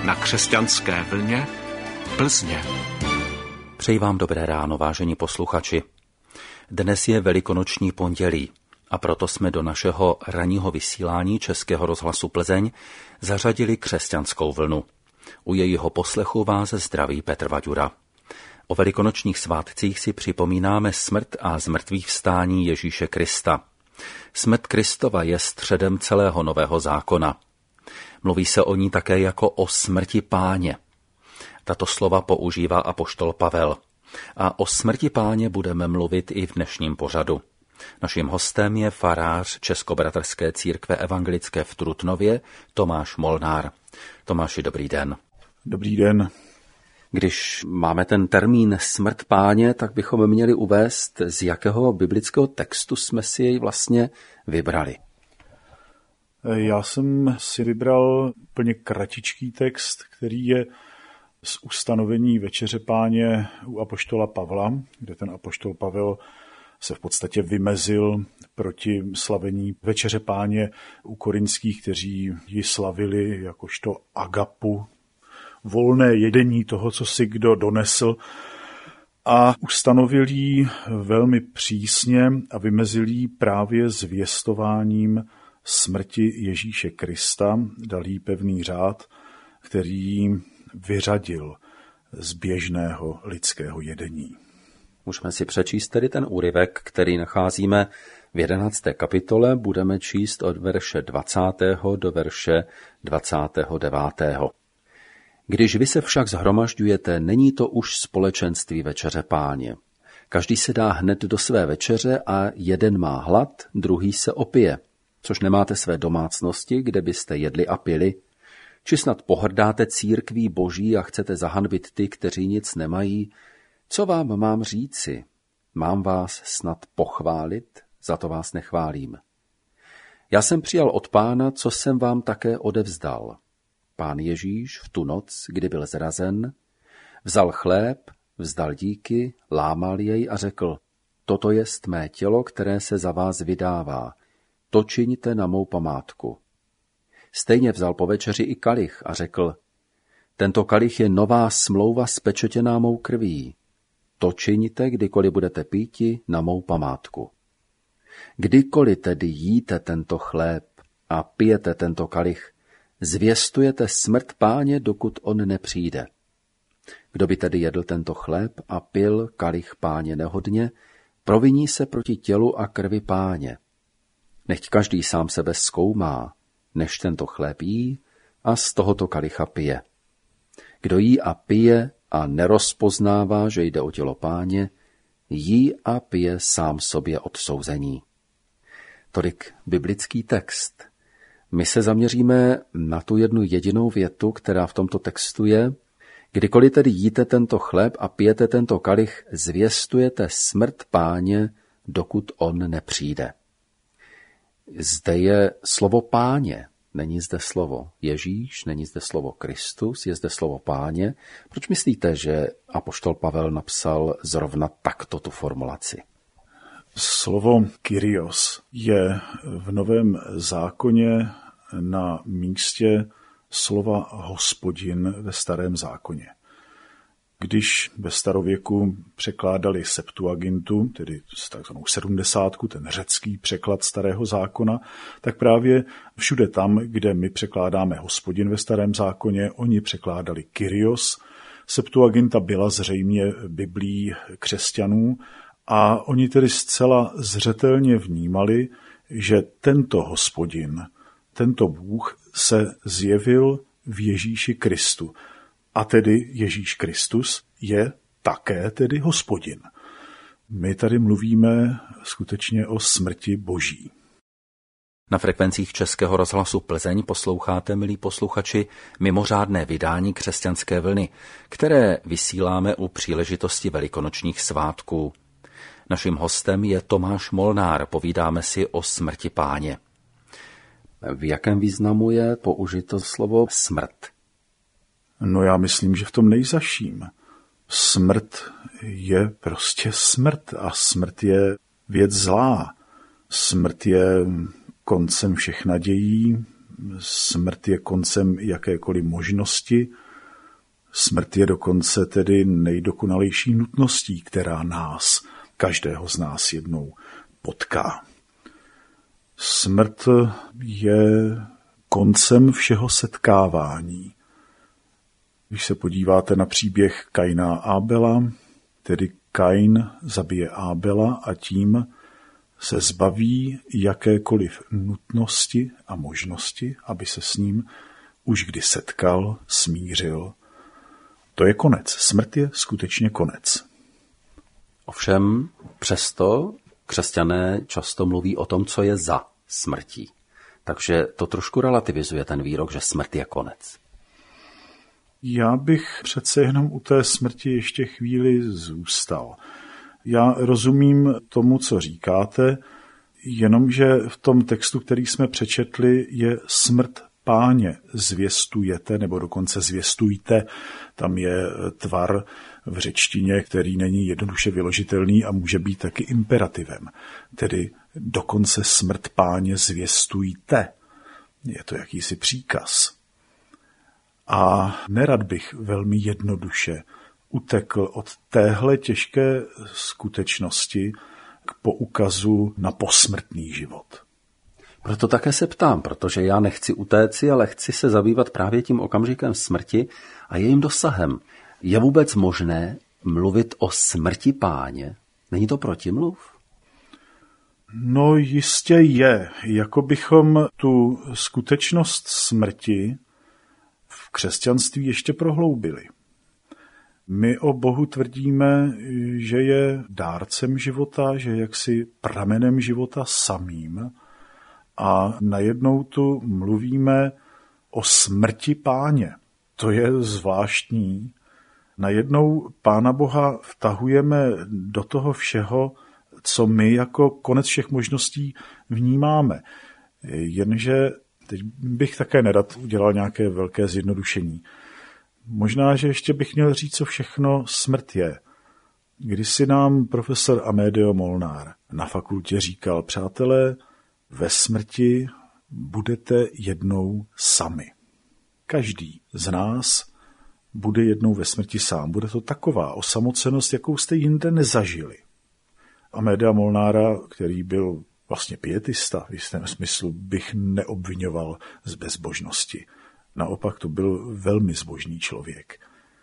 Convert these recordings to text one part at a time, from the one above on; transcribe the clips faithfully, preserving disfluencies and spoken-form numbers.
na Křesťanské vlně Plzně. Přeji vám dobré ráno, vážení posluchači. Dnes je velikonoční pondělí a proto jsme do našeho ranního vysílání Českého rozhlasu Plzeň zařadili křesťanskou vlnu. U jejího poslechu vás zdraví Petr Vaďura. O velikonočních svátcích si připomínáme smrt a zmrtvýchvstání Ježíše Krista. Smrt Kristova je středem celého Nového zákona. Mluví se o ní také jako o smrti Páně. Tato slova používá apoštol Pavel. A o smrti Páně budeme mluvit i v dnešním pořadu. Naším hostem je farář Českobratrské církve evangelické v Trutnově Tomáš Molnár. Tomáši, dobrý den. Dobrý den. Když máme ten termín smrt Páně, tak bychom měli uvést, z jakého biblického textu jsme si jej vlastně vybrali. Já jsem si vybral plně kratičký text, který je z ustanovení Večeře Páně u apoštola Pavla, kde ten apoštol Pavel se v podstatě vymezil proti slavení Večeře Páně u korinských, kteří ji slavili jakožto agapu, volné jedení toho, co si kdo donesl, a ustanovil ji velmi přísně a vymezil ji právě zvěstováním smrti Ježíše Krista, dal jí pevný řád, který vyřadil z běžného lidského jedení. Můžeme si přečíst tedy ten úryvek, který nacházíme v jedenácté kapitole, budeme číst od verše dvacátého do verše dvacátého devátého. Když vy se však shromažďujete, není to už společenství Večeře Páně. Každý se dá hned do své večeře a jeden má hlad, druhý se opije, což nemáte své domácnosti, kde byste jedli a pili. Či snad pohrdáte církví Boží a chcete zahanbit ty, kteří nic nemají? Co vám mám říci? Mám vás snad pochválit? Za to vás nechválím. Já jsem přijal od Pána, co jsem vám také odevzdal. Pán Ježíš v tu noc, kdy byl zrazen, vzal chléb, vzdal díky, lámal jej a řekl: Toto jest mé tělo, které se za vás vydává. To čiňte na mou památku. Stejně vzal po večeři i kalich a řekl: Tento kalich je nová smlouva spečetěná mou krví. To čiňte, kdykoliv budete píti, na mou památku. Kdykoliv tedy jíte tento chléb a pijete tento kalich, zvěstujete smrt Páně, dokud on nepřijde. Kdo by tedy jedl tento chléb a pil kalich Páně nehodně, proviní se proti tělu a krvi Páně. Nechť každý sám sebe zkoumá, než tento chléb jí a z tohoto kalicha pije. Kdo jí a pije a nerozpoznává, že jde o tělo Páně, jí a pije sám sobě odsouzení. Tolik biblický text. My se zaměříme na tu jednu jedinou větu, která v tomto textu je: Kdykoliv tedy jíte tento chléb a pijete tento kalich, zvěstujete smrt Páně, dokud on nepřijde. Zde je slovo Páně, není zde slovo Ježíš, není zde slovo Kristus, je zde slovo Páně. Proč myslíte, že apoštol Pavel napsal zrovna takto tu formulaci? Slovo Kyrios je v Novém zákoně na místě slova Hospodin ve Starém zákoně. Když ve starověku překládali Septuagintu, tedy takzvanou sedmdesátku, ten řecký překlad Starého zákona, tak právě všude tam, kde my překládáme Hospodin ve Starém zákoně, oni překládali Kyrios. Septuaginta byla zřejmě biblí křesťanů a oni tedy zcela zřetelně vnímali, že tento Hospodin, tento Bůh se zjevil v Ježíši Kristu. A tedy Ježíš Kristus je také tedy Hospodin. My tady mluvíme skutečně o smrti Boží. Na frekvencích Českého rozhlasu Plzeň posloucháte, milí posluchači, mimořádné vydání Křesťanské vlny, které vysíláme u příležitosti velikonočních svátků. Naším hostem je Tomáš Molnár, povídáme si o smrti Páně. V jakém významu je použito slovo smrt? No já myslím, že v tom nejzaším. Smrt je prostě smrt a smrt je věc zlá. Smrt je koncem všech nadějí, smrt je koncem jakékoliv možnosti, smrt je dokonce tedy nejdokonalejší nutností, která nás, každého z nás jednou potká. Smrt je koncem všeho setkávání. Když se podíváte na příběh Kaina a Ábela, tedy Kain zabije Ábela a tím se zbaví jakékoliv nutnosti a možnosti, aby se s ním už kdy setkal, smířil. To je konec. Smrt je skutečně konec. Ovšem přesto křesťané často mluví o tom, co je za smrtí. Takže to trošku relativizuje ten výrok, že smrt je konec. Já bych přece jenom u té smrti ještě chvíli zůstal. Já rozumím tomu, co říkáte, jenomže v tom textu, který jsme přečetli, je smrt Páně zvěstujete, nebo dokonce zvěstujte. Tam je tvar v řečtině, který není jednoduše vyložitelný a může být taky imperativem. Tedy dokonce smrt Páně zvěstujte. Je to jakýsi příkaz. A nerad bych velmi jednoduše utekl od téhle těžké skutečnosti k poukazu na posmrtný život. Proto také se ptám, protože já nechci utéci, ale chci se zabývat právě tím okamžikem smrti a jejím dosahem. Je vůbec možné mluvit o smrti Páně? Není to protimluv? No jistě je. Jako bychom tu skutečnost smrti v křesťanství ještě prohloubili. My o Bohu tvrdíme, že je dárcem života, že jaksi pramenem života samým, a najednou tu mluvíme o smrti Páně. To je zvláštní. Najednou Pána Boha vtahujeme do toho všeho, co my jako konec všech možností vnímáme. Jenže teď bych také nerad udělal nějaké velké zjednodušení. Možná, že ještě bych měl říct, co všechno smrt je. Když si nám profesor Amedeo Molnár na fakultě říkal, přátelé, ve smrti budete jednou sami. Každý z nás bude jednou ve smrti sám. Bude to taková osamocenost, jakou jste jinde nezažili. Amedea Molnára, který byl vlastně pietista, v jistém smyslu bych neobvinoval z bezbožnosti. Naopak to byl velmi zbožný člověk.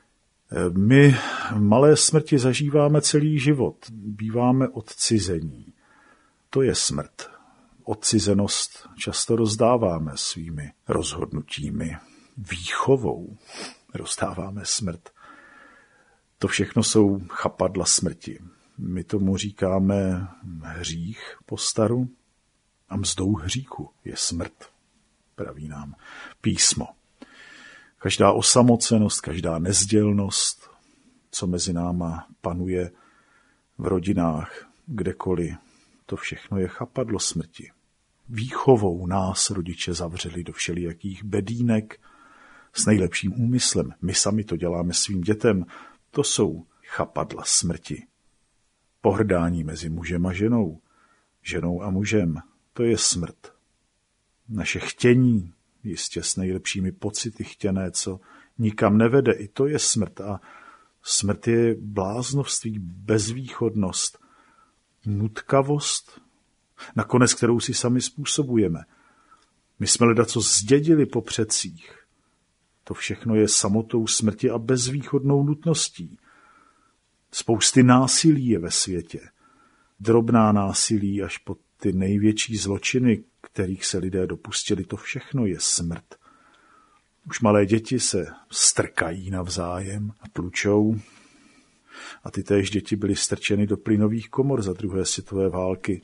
My malé smrti zažíváme celý život. Býváme odcizení. To je smrt. Odcizenost často rozdáváme svými rozhodnutími. Výchovou rozdáváme smrt. To všechno jsou chapadla smrti. My tomu říkáme hřích po staru a mzdou hříchu je smrt, praví nám písmo. Každá osamocenost, každá nezdělnost, co mezi náma panuje v rodinách, kdekoliv, to všechno je chapadlo smrti. Výchovou nás rodiče zavřeli do všelijakých bedínek s nejlepším úmyslem. My sami to děláme svým dětem. To jsou chapadla smrti. Pohrdání mezi mužem a ženou, ženou a mužem, to je smrt. Naše chtění, jistě s nejlepšími pocity chtěné, co nikam nevede, i to je smrt. A smrt je bláznovství, bezvýchodnost, nutkavost, nakonec kterou si sami způsobujeme. My jsme ledaco zdědili po předcích. To všechno je samotou smrti a bezvýchodnou nutností. Spousty násilí je ve světě. Drobná násilí až po ty největší zločiny, kterých se lidé dopustili, to všechno je smrt. Už malé děti se strkají navzájem a tlučou. A ty též děti byly strčeny do plynových komor za druhé světové války.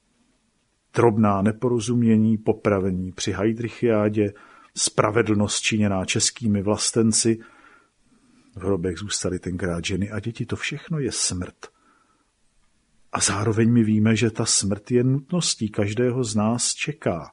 Drobná neporozumění, popravení při Heydrichiádě, spravedlnost činěná českými vlastenci. V hrobech zůstaly tenkrát ženy a děti, to všechno je smrt. A zároveň my víme, že ta smrt je nutností, každého z nás čeká.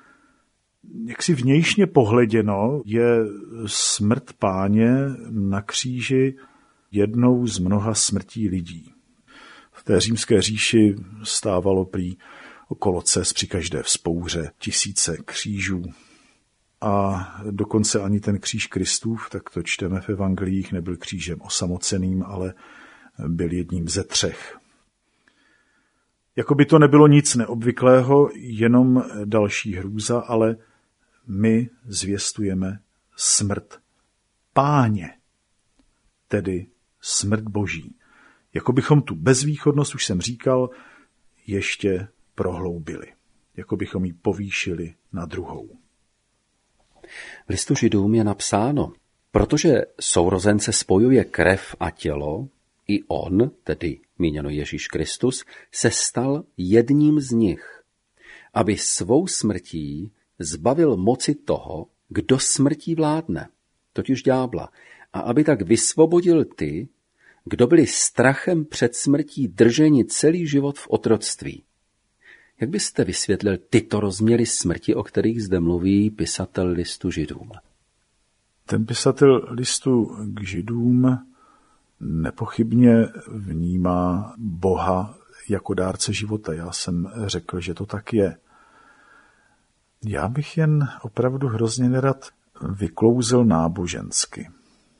Jak si vnějšně pohleděno, je smrt Páně na kříži jednou z mnoha smrtí lidí. V té římské říši stávalo prý okolo cest při každé vzpouře tisíce křížů. A dokonce ani ten kříž Kristův, tak to čteme v evangelích, nebyl křížem osamoceným, ale byl jedním ze třech. Jakoby to nebylo nic neobvyklého, jenom další hrůza, ale my zvěstujeme smrt Páně, tedy smrt Boží. Jako bychom tu bezvýchodnost, už jsem říkal, ještě prohloubili. Jako bychom ji povýšili na druhou. V listu Židům je napsáno, protože sourozence spojuje krev a tělo, i on, tedy míněno Ježíš Kristus, se stal jedním z nich, aby svou smrtí zbavil moci toho, kdo smrtí vládne, totiž ďábla, a aby tak vysvobodil ty, kdo byli strachem před smrtí drženi celý život v otroctví. Jak byste vysvětlil tyto rozměry smrti, o kterých zde mluví pisatel listu Židům? Ten pisatel listu k Židům nepochybně vnímá Boha jako dárce života. Já jsem řekl, že to tak je. Já bych jen opravdu hrozně nerad vyklouzel nábožensky.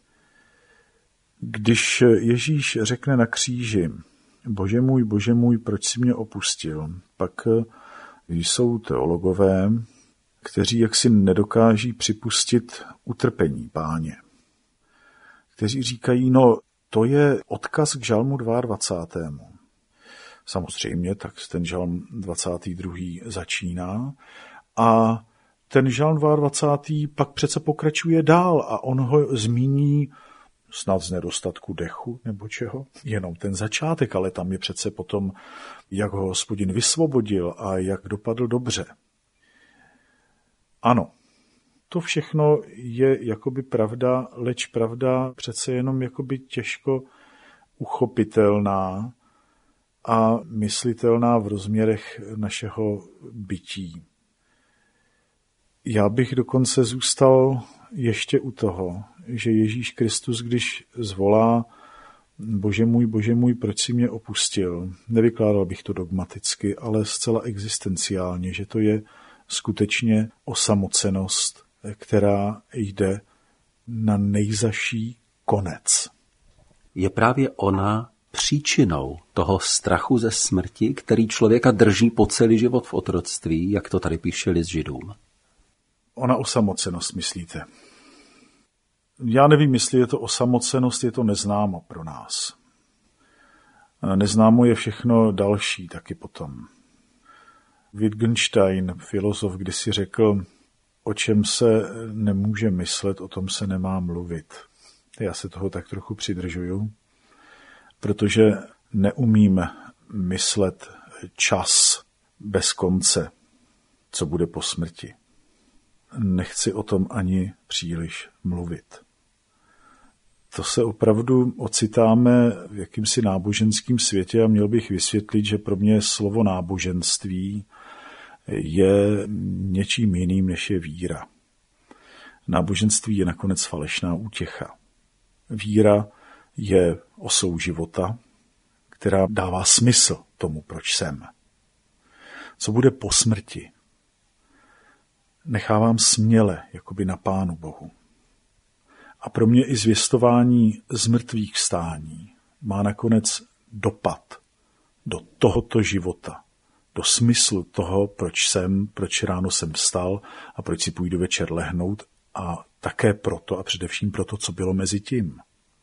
Když Ježíš řekne na kříži, Bože můj, Bože můj, proč jsi mě opustil, pak jsou teologové, kteří jaksi nedokáží připustit utrpení Páně. Kteří říkají, no to je odkaz k žalmu dvacátému druhému Samozřejmě, tak ten žalm dvacátý druhý začíná a ten žalm dvacátý druhý pak přece pokračuje dál a on ho zmíní snad z nedostatku dechu nebo čeho, jenom ten začátek, ale tam je přece potom, jak ho Hospodin vysvobodil a jak dopadl dobře. Ano, to všechno je jakoby pravda, leč pravda přece jenom jakoby těžko uchopitelná a myslitelná v rozměrech našeho bytí. Já bych dokonce zůstal ještě u toho, že Ježíš Kristus, když zvolá Bože můj, Bože můj, proč jsi mě opustil, nevykládal bych to dogmaticky, ale zcela existenciálně, že to je skutečně osamocenost, která jde na nejzaší konec. Je právě ona příčinou toho strachu ze smrti, který člověka drží po celý život v otroctví, jak to tady píše list Židům. Ona osamocenost, myslíte? Já nevím, jestli je to osamocenost, je to neznámo pro nás. Neznámo je všechno další taky potom. Wittgenstein, filozof, kdysi řekl, o čem se nemůže myslet, o tom se nemá mluvit. Já se toho tak trochu přidržuju, protože neumím myslet čas bez konce, co bude po smrti. Nechci o tom ani příliš mluvit. To se opravdu ocitáme v jakýmsi náboženském světě a měl bych vysvětlit, že pro mě slovo náboženství je něčím jiným, než je víra. Náboženství je nakonec falešná útěcha. Víra je osou života, která dává smysl tomu, proč jsem. Co bude po smrti? Nechávám směle, jakoby na Pánu Bohu. A pro mě i zvěstování z mrtvých vstání má nakonec dopad do tohoto života, do smyslu toho, proč jsem, proč ráno jsem vstal a proč si půjdu večer lehnout a také proto a především proto, co bylo mezi tím.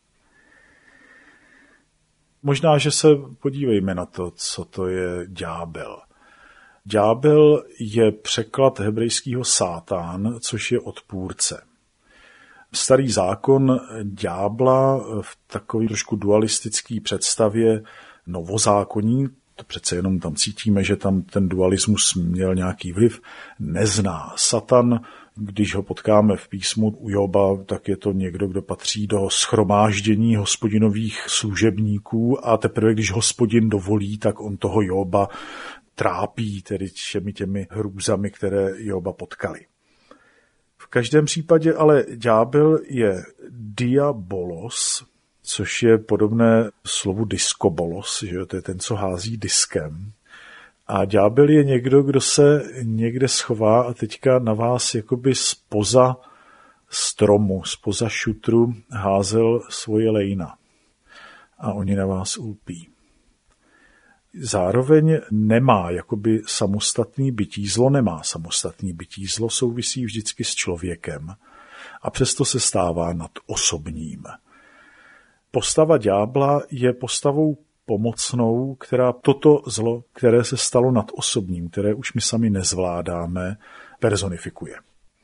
Možná, že se podívejme na to, co to je ďábel. Ďábel je překlad hebrejského sátán, což je odpůrce. Starý zákon ďábla v takové trošku dualistické představě novozákonní, to přece jenom tam cítíme, že tam ten dualismus měl nějaký vliv, nezná. Satan, když ho potkáme v písmu u Joba, tak je to někdo, kdo patří do shromáždění Hospodinových služebníků a teprve, když Hospodin dovolí, tak on toho Joba trápí, tedy všemi těmi hrůzami, které Joba potkali. V každém případě ale ďábel je diabolos, což je podobné slovu diskobolos, že to je ten, co hází diskem. A ďábel je někdo, kdo se někde schová a teďka na vás jakoby spoza stromu, spoza šutru házel svoje lejna. A oni na vás ulpí. Zároveň nemá jakoby samostatný bytí. Zlo nemá samostatný bytí. Zlo souvisí vždycky s člověkem. A přesto se stává nadosobním. Postava ďábla je postavou pomocnou, která toto zlo, které se stalo nadosobním, které už my sami nezvládáme, personifikuje.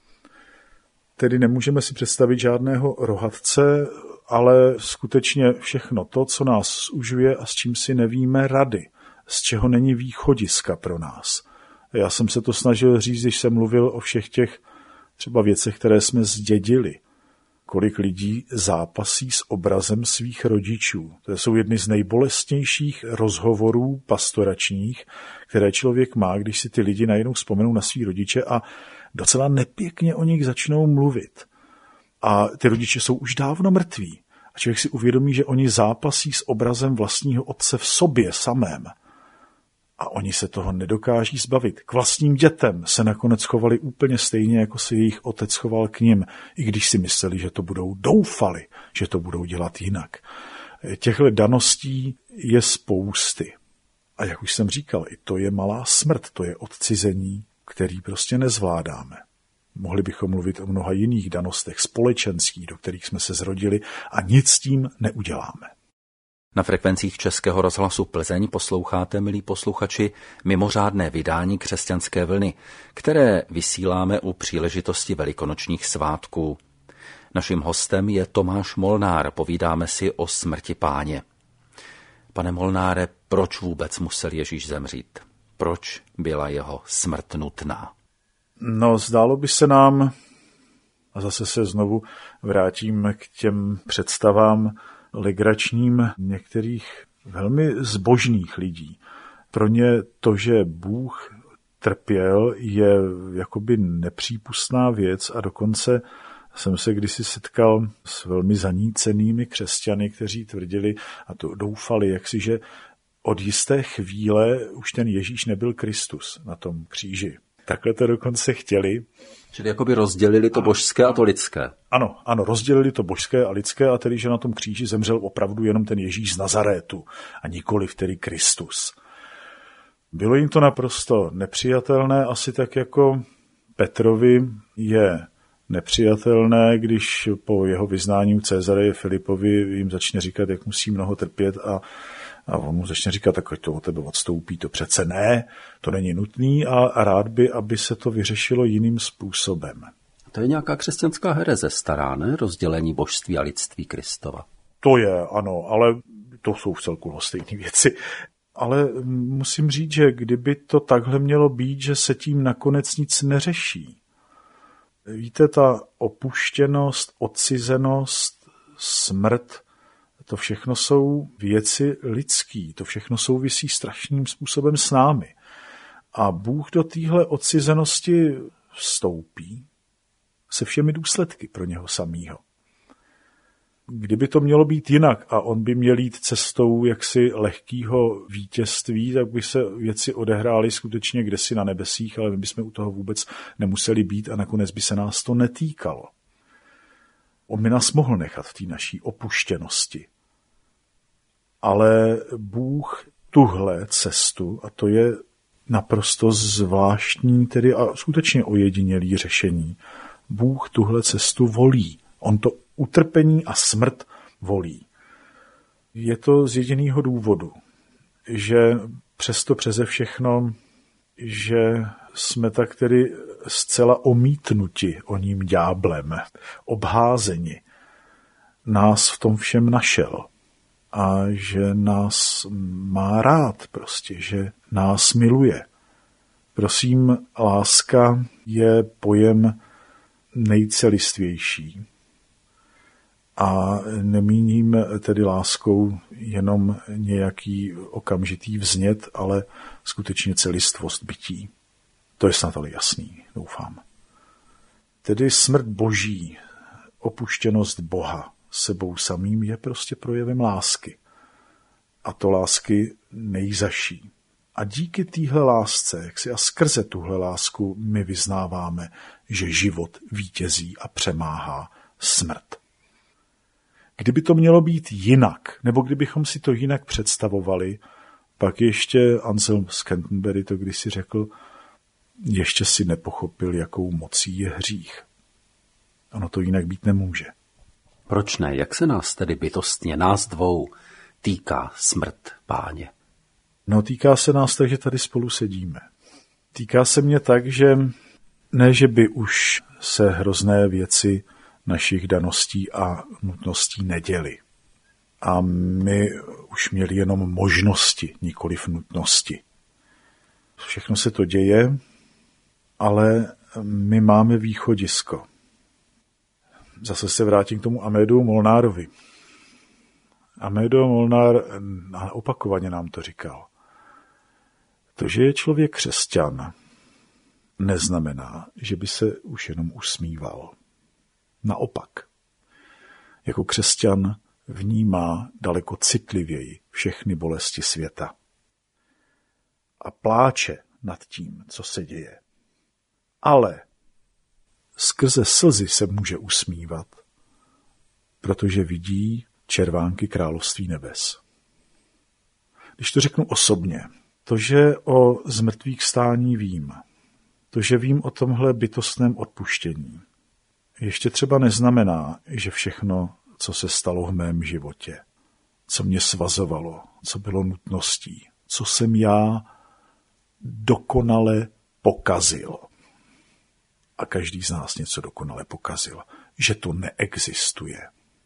Tedy nemůžeme si představit žádného rohatce, ale skutečně všechno to, co nás zužuje a s čím si nevíme rady, z čeho není východiska pro nás. Já jsem se to snažil říct, když jsem mluvil o všech těch třeba věcech, které jsme zdědili. Kolik lidí zápasí s obrazem svých rodičů. To jsou jedny z nejbolestnějších rozhovorů pastoračních, které člověk má, když si ty lidi najednou vzpomenou na svý rodiče a docela nepěkně o nich začnou mluvit. A ty rodiče jsou už dávno mrtví. A člověk si uvědomí, že oni zápasí s obrazem vlastního otce v sobě samém. A oni se toho nedokáží zbavit. K vlastním dětem se nakonec chovali úplně stejně, jako se jejich otec choval k nim, i když si mysleli, že to budou, doufali, že to budou dělat jinak. Těchto daností je spousty. A jak už jsem říkal, i to je malá smrt, to je odcizení, který prostě nezvládáme. Mohli bychom mluvit o mnoha jiných danostech společenských, do kterých jsme se zrodili a nic s tím neuděláme. Na frekvencích Českého rozhlasu Plzeň posloucháte, milí posluchači, mimořádné vydání Křesťanské vlny, které vysíláme u příležitosti velikonočních svátků. Naším hostem je Tomáš Molnár, povídáme si o smrti Páně. Pane Molnáre, proč vůbec musel Ježíš zemřít? Proč byla jeho smrt nutná? No, zdálo by se nám, a zase se znovu vrátím k těm představám legračním některých velmi zbožných lidí. Pro ně to, že Bůh trpěl, je jakoby nepřípustná věc a dokonce jsem se kdysi setkal s velmi zanícenými křesťany, kteří tvrdili a to doufali, jaksi, že od jisté chvíle už ten Ježíš nebyl Kristus na tom kříži. Takhle to dokonce chtěli. Čili jakoby rozdělili to božské a to lidské. Ano, ano, rozdělili to božské a lidské a tedy, že na tom kříži zemřel opravdu jenom ten Ježíš z Nazarétu a nikoliv tedy Kristus. Bylo jim to naprosto nepřijatelné, asi tak jako Petrovi je nepřijatelné, když po jeho vyznání u Cezareje Filipovi jim začne říkat, jak musí mnoho trpět a A on mu začne říkat, tak to od tebe odstoupí, to přece ne, to není nutný a rád by, aby se to vyřešilo jiným způsobem. To je nějaká křesťanská hereze stará, ne? Rozdělení božství a lidství Kristova. To je, ano, ale to jsou v celku stejné věci. Ale musím říct, že kdyby to takhle mělo být, že se tím nakonec nic neřeší. Víte, ta opuštěnost, odcizenost, smrt, to všechno jsou věci lidský, to všechno souvisí strašným způsobem s námi. A Bůh do téhle odcizenosti vstoupí se všemi důsledky pro něho samýho. Kdyby to mělo být jinak a on by měl jít cestou jaksi lehkého vítězství, tak by se věci odehrály skutečně kdesi na nebesích, ale my bychom u toho vůbec nemuseli být a nakonec by se nás to netýkalo. On by nás mohl nechat v té naší opuštěnosti. Ale Bůh tuhle cestu, a to je naprosto zvláštní, tedy a skutečně ojedinělý řešení, Bůh tuhle cestu volí. On to utrpení a smrt volí. Je to z jediného důvodu, že přesto přeze všechno, že jsme tak tedy zcela omítnuti oním ďáblem, obházeni, nás v tom všem našel. A že nás má rád prostě, že nás miluje. Prosím, láska je pojem nejcelistvější. A nemíním tedy láskou jenom nějaký okamžitý vznět, ale skutečně celistvost bytí. To je snad ale jasný, doufám. Tedy smrt Boží, opuštěnost Boha sebou samým je prostě projevem lásky. A to lásky nejzaší. A díky téhle lásce, jak si a skrze tuhle lásku my vyznáváme, že život vítězí a přemáhá smrt. Kdyby to mělo být jinak, nebo kdybychom si to jinak představovali, pak ještě Anselm z Canterbury to kdysi řekl, ještě si nepochopil, jakou mocí je hřích. Ono to jinak být nemůže. Proč ne? Jak se nás tedy bytostně, nás dvou, týká smrt, Páně? No, týká se nás tak, že tady spolu sedíme. Týká se mě tak, že ne, že by už se hrozné věci našich daností a nutností neděly. A my už měli jenom možnosti, nikoliv nutnosti. Všechno se to děje, ale my máme východisko. Zase se vrátím k tomu Amédu Molnárovi. Amédo Molnár opakovaně nám to říkal. To, že je člověk křesťan, neznamená, že by se už jenom usmíval. Naopak, jako křesťan vnímá daleko citlivěji všechny bolesti světa a pláče nad tím, co se děje. Ale skrze slzy se může usmívat, protože vidí červánky království nebes. Když to řeknu osobně, to, že o zmrtvých stání vím, to, že vím o tomhle bytostném odpuštění, ještě třeba neznamená, že všechno, co se stalo v mém životě, co mě svazovalo, co bylo nutností, co jsem já dokonale pokazil. A každý z nás něco dokonale pokazil, že to neexistuje.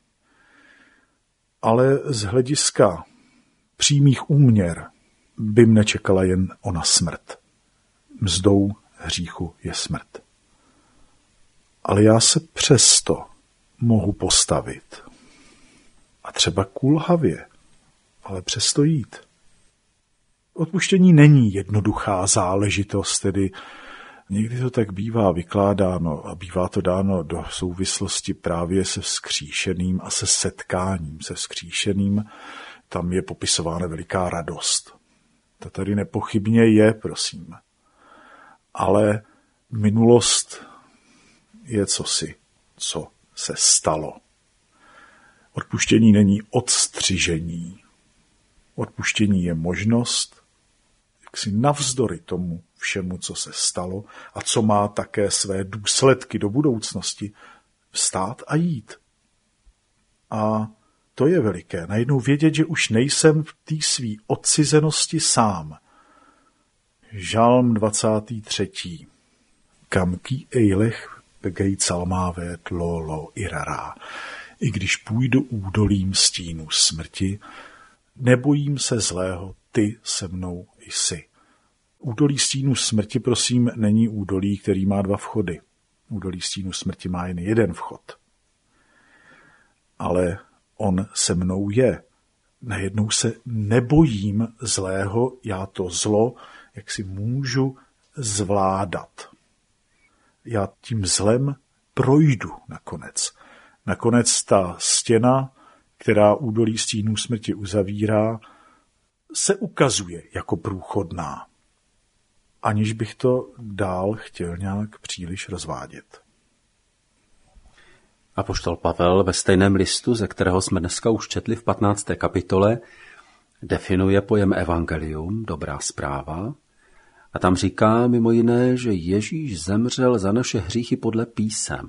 Ale z hlediska přímých úměr by mne čekala jen ona smrt. Mzdou hříchu je smrt. Ale já se přesto mohu postavit. A třeba kulhavě, ale přesto jít. Odpuštění není jednoduchá záležitost, tedy někdy to tak bývá vykládáno a bývá to dáno do souvislosti právě se vzkříšeným a se setkáním se vzkříšeným. Tam je popisována veliká radost. To tady nepochybně je, prosím. Ale minulost je cosi, co se stalo. Odpuštění není odstřižení. Odpuštění je možnost, jak si navzdory tomu všemu, co se stalo a co má také své důsledky do budoucnosti, vstát a jít. A to je veliké. Najednou vědět, že už nejsem v té svý odcizenosti sám. Žalm dvacátý třetí. Kam ký ejlech begej calmávé tlolo irará. I když půjdu údolím stínu smrti, nebojím se zlého, ty se mnou jsi. Údolí stínu smrti, prosím, není údolí, který má dva vchody. Údolí stínu smrti má jen jeden vchod. Ale on se mnou je. Najednou se nebojím zlého, já to zlo, jak si můžu zvládat. Já tím zlem projdu nakonec. Nakonec ta stěna, která údolí stínů smrti uzavírá, se ukazuje jako průchodná. Aniž bych to dál chtěl nějak příliš rozvádět. Apoštol Pavel ve stejném listu, ze kterého jsme dneska už četli v patnácté kapitole, definuje pojem evangelium, dobrá zpráva, a tam říká mimo jiné, že Ježíš zemřel za naše hříchy podle písem.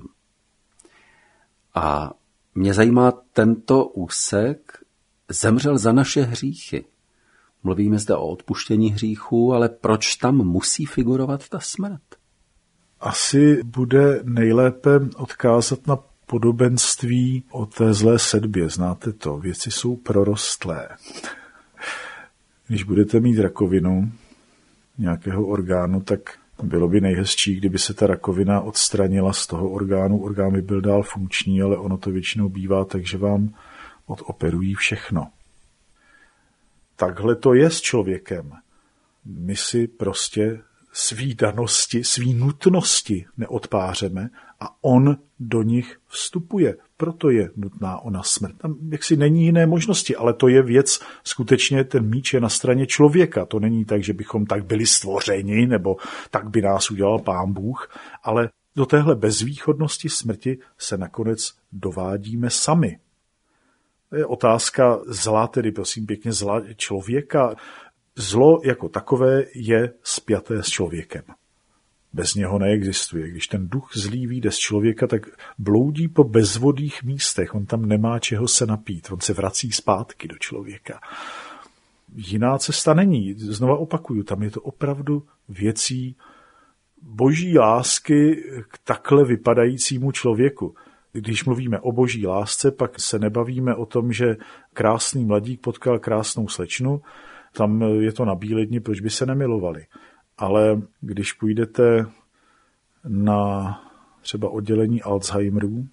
A mě zajímá tento úsek, zemřel za naše hříchy. Mluvíme zde o odpuštění hříchů, ale proč tam musí figurovat ta smrt? Asi bude nejlépe odkázat na podobenství o té zlé sedbě. Znáte to? Věci jsou prorostlé. Když budete mít rakovinu nějakého orgánu, tak bylo by nejhezčí, kdyby se ta rakovina odstranila z toho orgánu. Orgán by byl dál funkční, ale ono to většinou bývá, takže vám odoperují všechno. Takhle to je s člověkem. My si prostě svý danosti, svý nutnosti neodpářeme a on do nich vstupuje. Proto je nutná ona smrt. Tam jaksi není jiné možnosti, ale to je věc, skutečně ten míč je na straně člověka. To není tak, že bychom tak byli stvořeni, nebo tak by nás udělal Pán Bůh, ale do téhle bezvýchodnosti smrti se nakonec dovádíme sami. To je otázka zla, tedy prosím pěkně zla člověka. Zlo jako takové je spjaté s člověkem. Bez něho neexistuje. Když ten duch zlý vyjde z člověka, tak bloudí po bezvodných místech. On tam nemá čeho se napít. On se vrací zpátky do člověka. Jiná cesta není. Znova opakuju, tam je to opravdu věcí boží lásky k takhle vypadajícímu člověku. Když mluvíme o boží lásce, pak se nebavíme o tom, že krásný mladík potkal krásnou slečnu. Tam je to na bíledni, proč by se nemilovali. Ale když půjdete na třeba oddělení Alzheimerů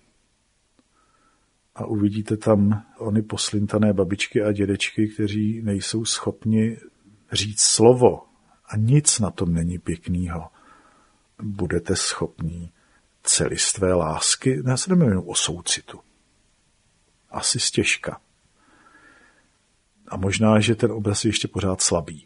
a uvidíte tam ony poslintané babičky a dědečky, kteří nejsou schopni říct slovo a nic na tom není pěknýho, budete schopní celistvé lásky, já se nemluvím o soucitu, asi stěžka. A možná, že ten obraz je ještě pořád slabý.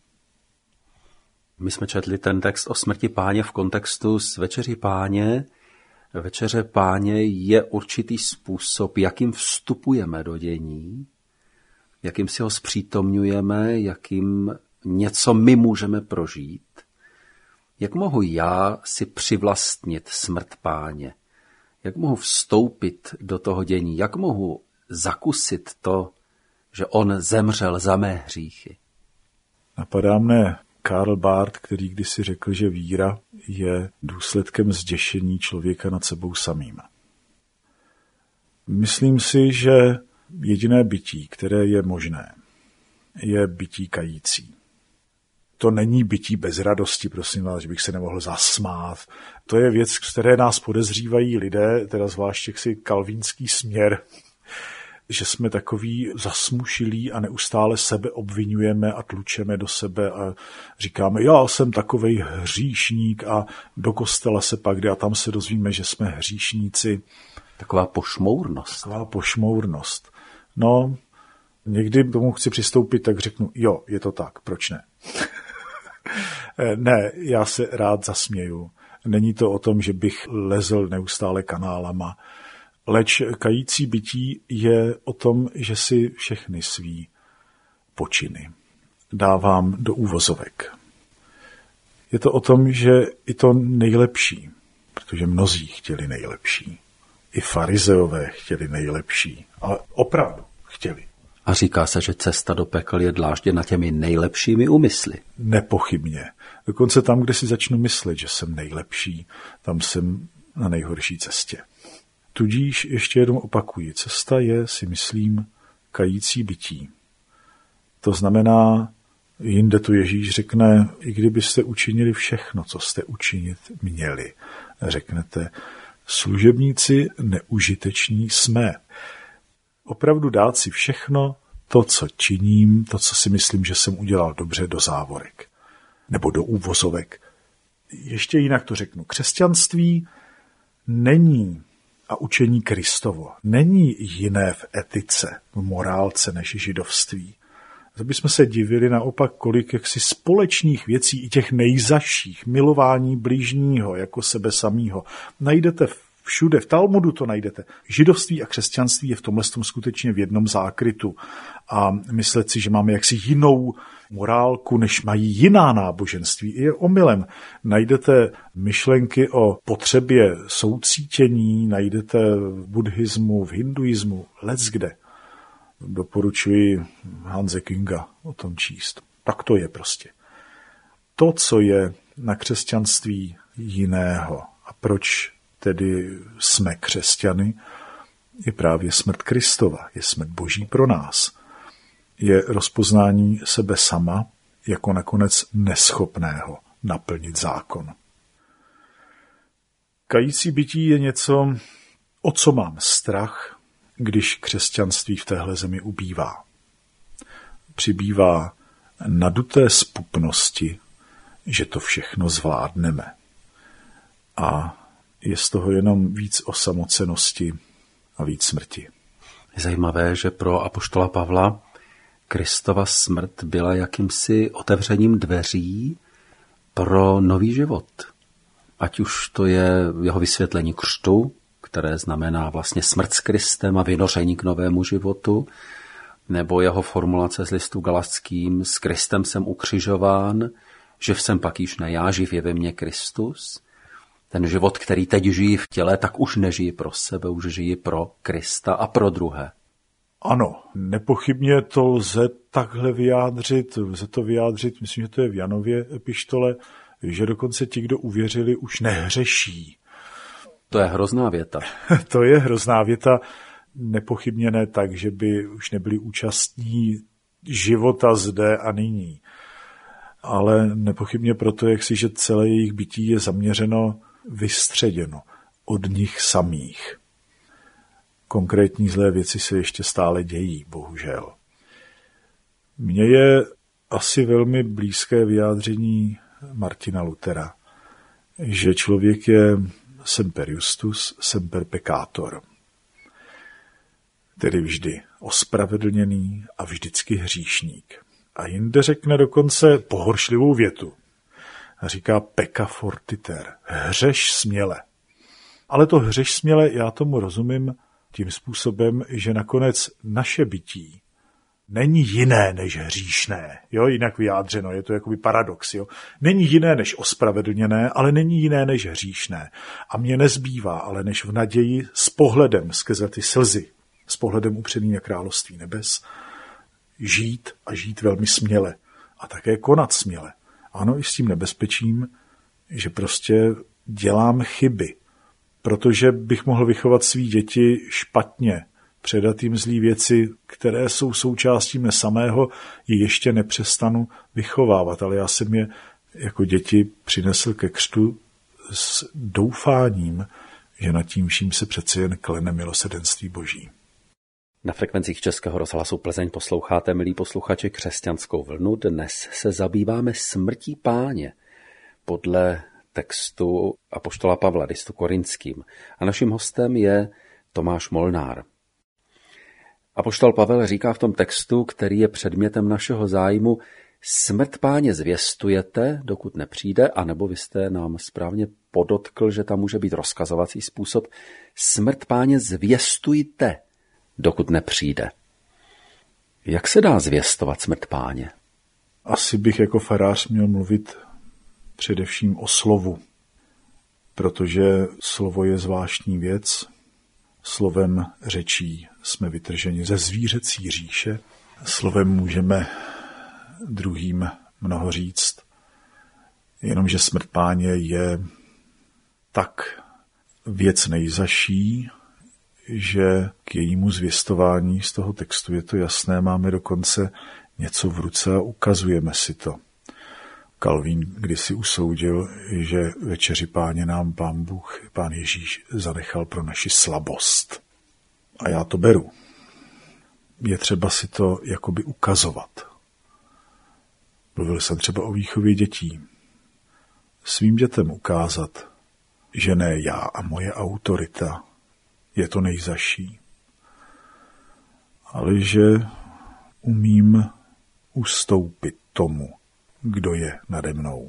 My jsme četli ten text o smrti Páně v kontextu s Večeří Páně. Večeře Páně je určitý způsob, jakým vstupujeme do dění, jakým si ho zpřítomňujeme, jakým něco my můžeme prožít. Jak mohu já si přivlastnit smrt Páně? Jak mohu vstoupit do toho dění? Jak mohu zakusit to, že on zemřel za mé hříchy? Napadá mne Karl Barth, který kdysi řekl, že víra je důsledkem zděšení člověka nad sebou samým. Myslím si, že jediné bytí, které je možné, je bytí kající. To není bytí bez radosti, prosím vás, že bych se nemohl zasmát. To je věc, z které nás podezřívají lidé, teda zvláště si kalvínský směr, že jsme takový zasmušilí a neustále sebe obvinujeme a tlučeme do sebe a říkáme, já jsem takovej hříšník a do kostela se pak jde a tam se dozvíme, že jsme hříšníci. Taková pošmournost. Taková pošmournost. No, někdy tomu chci přistoupit, tak řeknu, jo, je to tak, proč ne? Ne, já se rád zasměju. Není to o tom, že bych lezl neustále kanálama. Leč kající bytí je o tom, že si všechny svý počiny dávám do úvozovek. Je to o tom, že i to nejlepší, protože mnozí chtěli nejlepší. I farizeové chtěli nejlepší, ale opravdu chtěli. A říká se, že cesta do pekel je dlážděna těmi nejlepšími úmysly. Nepochybně. Dokonce tam, kde si začnu myslet, že jsem nejlepší, tam jsem na nejhorší cestě. Tudíž ještě jednou opakuji, cesta je, si myslím, kající bytí. To znamená, jinde tu Ježíš řekne, i kdybyste učinili všechno, co jste učinit měli, řeknete, služebníci neužiteční jsme. Opravdu dát si všechno, to, co činím, to, co si myslím, že jsem udělal dobře, do závorek. Nebo do úvozovek. Ještě jinak to řeknu. Křesťanství není a učení Kristovo není jiné v etice, v morálce než židovství. To bychom se divili naopak, kolik jaksi společných věcí, i těch nejzaších, milování blížního jako sebe samýho, najdete všude, v Talmudu to najdete. Židovství a křesťanství je v tomhle tom skutečně v jednom zákrytu. A myslet si, že máme jaksi jinou morálku, než mají jiná náboženství, je omylem. Najdete myšlenky o potřebě soucítění, najdete v buddhismu, v hinduismu, leckde. Doporučuji Hanse Künga o tom číst. Tak to je prostě. To, co je na křesťanství jiného a proč tedy jsme křesťany, je právě smrt Kristova, je smrt Boží pro nás. Je rozpoznání sebe sama jako nakonec neschopného naplnit zákon. Kající bytí je něco, o co mám strach, když křesťanství v téhle zemi ubývá. Přibývá naduté zpupnosti, že to všechno zvládneme. A je z toho jenom víc osamocenosti a víc smrti. Je zajímavé, že pro apoštola Pavla Kristova smrt byla jakýmsi otevřením dveří pro nový život. Ať už to je jeho vysvětlení křtu, které znamená vlastně smrt s Kristem a vynoření k novému životu, nebo jeho formulace z listu Galackým, s Kristem jsem ukřižován, živ jsem pak již ne já, živ je ve mně Kristus. Ten život, který teď žijí v těle, tak už nežijí pro sebe, už žijí pro Krista a pro druhé. Ano, nepochybně to lze takhle vyjádřit, lze to vyjádřit, myslím, že to je v Janově epištole, že dokonce ti, kdo uvěřili, už nehřeší. To je hrozná věta. To je hrozná věta, nepochybně ne tak, že by už nebyli účastní života zde a nyní. Ale nepochybně proto, jak si, že celé jejich bytí je zaměřeno, vystředěno od nich samých. Konkrétní zlé věci se ještě stále dějí, bohužel. Mně je asi velmi blízké vyjádření Martina Luthera, že člověk je semper justus, semper peccator. Tedy vždy ospravedlněný a vždycky hříšník. A jinde řekne dokonce pohoršlivou větu. A říká pecca fortiter, hřeš směle. Ale to hřeš směle, já tomu rozumím tím způsobem, že nakonec naše bytí není jiné než hříšné. Jo, jinak vyjádřeno, je to jakoby paradox. Jo. Není jiné než ospravedlněné, ale není jiné než hříšné. A mně nezbývá, ale než v naději s pohledem skrze ty slzy, s pohledem upřeným na království nebes, žít a žít velmi směle a také konat směle. Ano, i s tím nebezpečím, že prostě dělám chyby, protože bych mohl vychovat svý děti špatně, předat jim zlý věci, které jsou součástí mne samého, ji ještě nepřestanu vychovávat, ale já jsem je jako děti přinesl ke křtu s doufáním, že nad tím vším se přece jen klene milosrdenství Boží. Na frekvencích Českého rozhlasu Plzeň posloucháte, milí posluchači, Křesťanskou vlnu. Dnes se zabýváme smrtí Páně podle textu apoštola Pavla, listu Korinským. A naším hostem je Tomáš Molnár. Apoštol Pavel říká v tom textu, který je předmětem našeho zájmu, smrt Páně zvěstujete, dokud nepřijde, anebo vy jste nám správně podotkl, že tam může být rozkazovací způsob, smrt Páně zvěstujte, dokud nepřijde. Jak se dá zvěstovat smrt Páně? Asi bych jako farář měl mluvit především o slovu, protože slovo je zvláštní věc. Slovem řečí jsme vytrženi ze zvířecí říše. Slovem můžeme druhým mnoho říct, jenomže smrt Páně je tak věc nejzaší, že k jejímu zvěstování z toho textu je to jasné, máme dokonce něco v ruce a ukazujeme si to. Kalvín kdysi usoudil, že večeři Páně nám Pán Bůh, Pán Ježíš zanechal pro naši slabost. A já to beru. Je třeba si to jakoby ukazovat. Mluvil jsem třeba o výchově dětí. Svým dětem ukázat, že ne já a moje autorita je to nejzaší, ale že umím ustoupit tomu, kdo je nade mnou.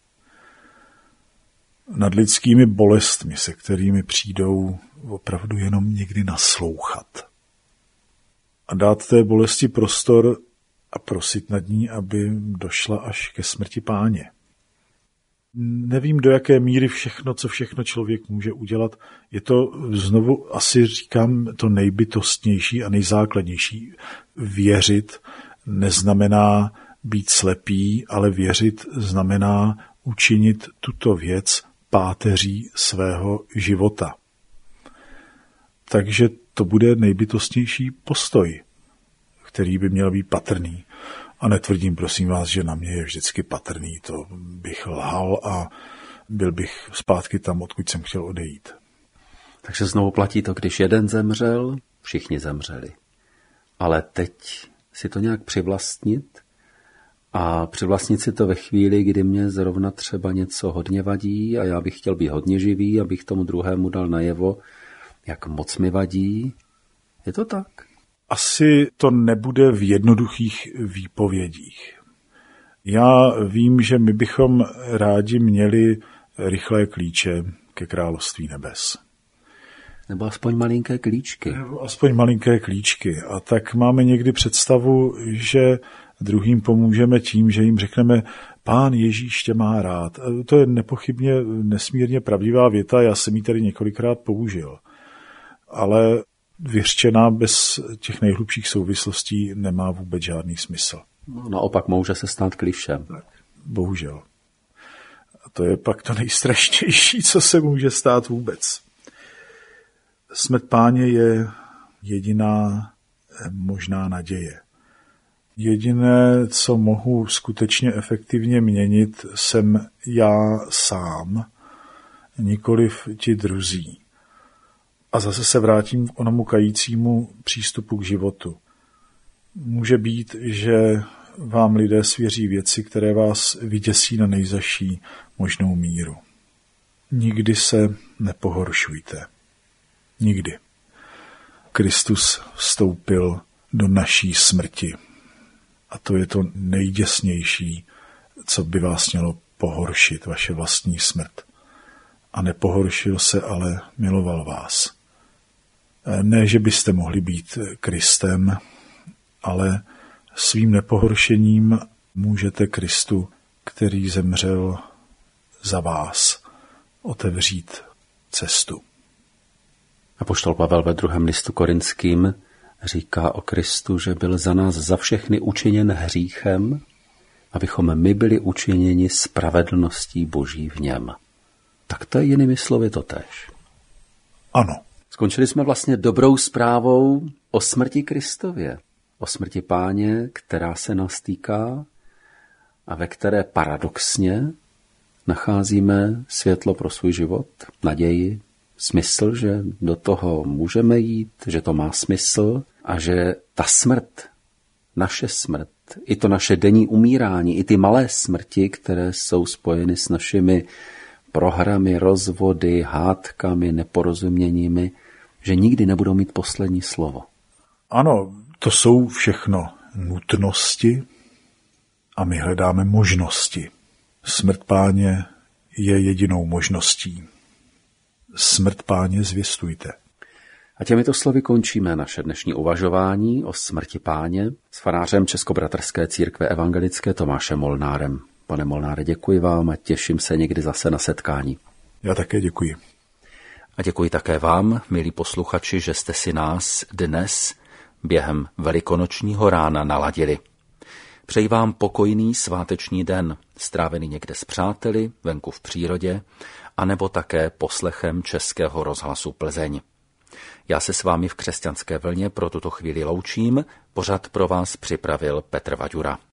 Nad lidskými bolestmi, se kterými přijdou, opravdu jenom někdy naslouchat. A dát té bolesti prostor a prosit nad ní, aby došla až ke smrti Páně. Nevím, do jaké míry všechno, co všechno člověk může udělat. Je to znovu, asi říkám, to nejbytostnější a nejzákladnější. Věřit neznamená být slepý, ale věřit znamená učinit tuto věc páteří svého života. Takže to bude nejbytostnější postoj, který by měl být patrný. A netvrdím, prosím vás, že na mě je vždycky patrný, to bych lhal a byl bych zpátky tam, odkud jsem chtěl odejít. Takže znovu platí to, když jeden zemřel, všichni zemřeli. Ale teď si to nějak přivlastnit A přivlastnit si to ve chvíli, kdy mě zrovna třeba něco hodně vadí a já bych chtěl být hodně živý, abych tomu druhému dal najevo, jak moc mi vadí. Je to tak? Asi to nebude v jednoduchých výpovědích. Já vím, že my bychom rádi měli rychlé klíče ke království nebes. Nebo aspoň malinké klíčky. Nebo aspoň malinké klíčky. A tak máme někdy představu, že druhým pomůžeme tím, že jim řekneme, Pán Ježíš tě má rád. To je nepochybně nesmírně pravdivá věta, já jsem ji tady několikrát použil. Ale vyřčená bez těch nejhlubších souvislostí nemá vůbec žádný smysl. No, naopak může se stát klišem. Tak, bohužel. A to je pak to nejstrašnější, co se může stát vůbec. Smrt Páně je jediná možná naděje. Jediné, co mohu skutečně efektivně měnit, jsem já sám, nikoliv ti druzí. A zase se vrátím k onomu kajícímu přístupu k životu. Může být, že vám lidé svěří věci, které vás vyděsí na nejzaší možnou míru. Nikdy se nepohoršujte. Nikdy. Kristus vstoupil do naší smrti. A to je to nejděsnější, co by vás mělo pohoršit, vaše vlastní smrt. A nepohoršil se, ale miloval vás. Ne, že byste mohli být Kristem, ale svým nepohoršením můžete Kristu, který zemřel za vás, otevřít cestu. Apoštol Pavel ve druhém listu Korinským říká o Kristu, že byl za nás za všechny učiněn hříchem, abychom my byli učiněni spravedlností Boží v něm. Tak to je jinými slovy totéž. Ano. Skončili jsme vlastně dobrou zprávou o smrti Kristově, o smrti Páně, která se nás týká a ve které paradoxně nacházíme světlo pro svůj život, naději, smysl, že do toho můžeme jít, že to má smysl a že ta smrt, naše smrt, i to naše denní umírání, i ty malé smrti, které jsou spojeny s našimi prohrami, rozvody, hádkami, neporozuměními, že nikdy nebudou mít poslední slovo. Ano, to jsou všechno nutnosti a my hledáme možnosti. Smrt Páně je jedinou možností. Smrt Páně zvěstujte. A těmito slovy končíme naše dnešní uvažování o smrti Páně s farářem Českobratrské církve evangelické Tomášem Molnárem. Pane Molnáre, děkuji vám a těším se někdy zase na setkání. Já také děkuji. A děkuji také vám, milí posluchači, že jste si nás dnes během velikonočního rána naladili. Přeji vám pokojný sváteční den, strávený někde s přáteli, venku v přírodě, anebo také poslechem Českého rozhlasu Plzeň. Já se s vámi v Křesťanské vlně pro tuto chvíli loučím, pořad pro vás připravil Petr Vaďura.